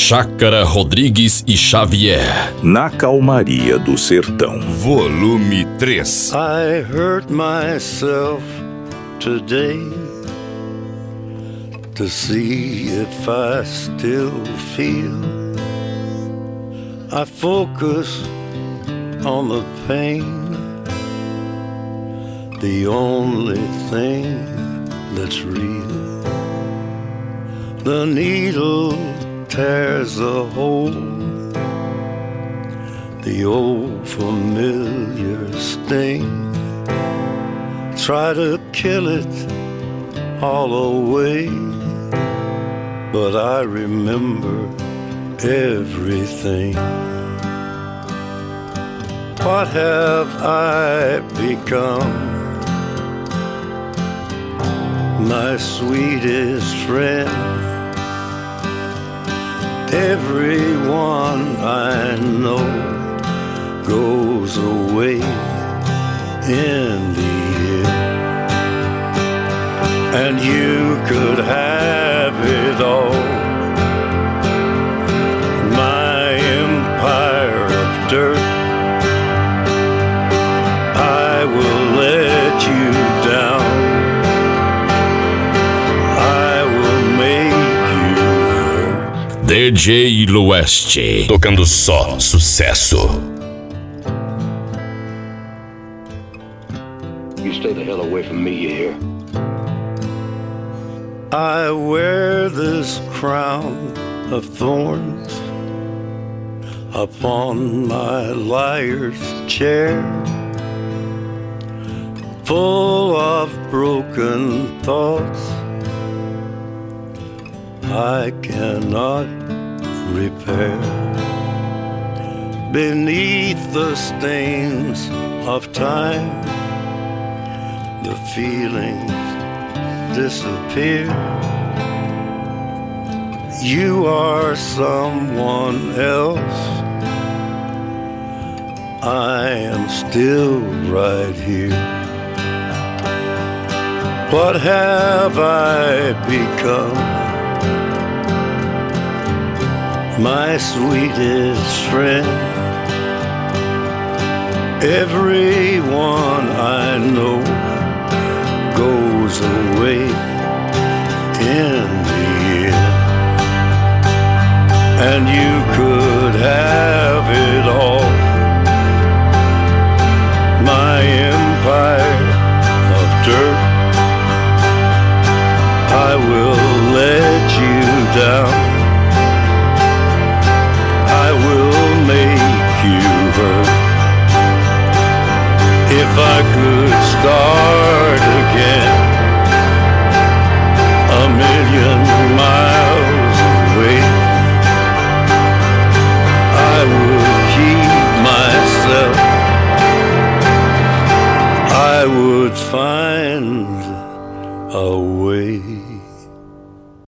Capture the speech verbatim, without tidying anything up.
Chácara Rodrigues e Xavier, Na Calmaria do Sertão. volume três. I hurt myself today to see if I still feel. I focus on the pain, the only thing that's real. The needle tears a hole, the old familiar sting. Try to kill it all away, but I remember everything. What have I become? My sweetest friend. Everyone I know goes away in the end, and you could have it all. My empire of dirt, I will let you down. I will make you hurt. D J Lueste, tocando só sucesso. You stay the hell away from me, you hear? I wear this crown of thorns upon my liar's chair, full of broken thoughts I cannot repair. Beneath the stains of time, the feelings disappear. You are someone else, I am still right here. What have I become? My sweetest friend. Everyone I know goes away in the end, and you could have it all. My empire of dirt, I will let you down. I will make you hurt. If I could start again, a million miles away, I would keep myself. I would find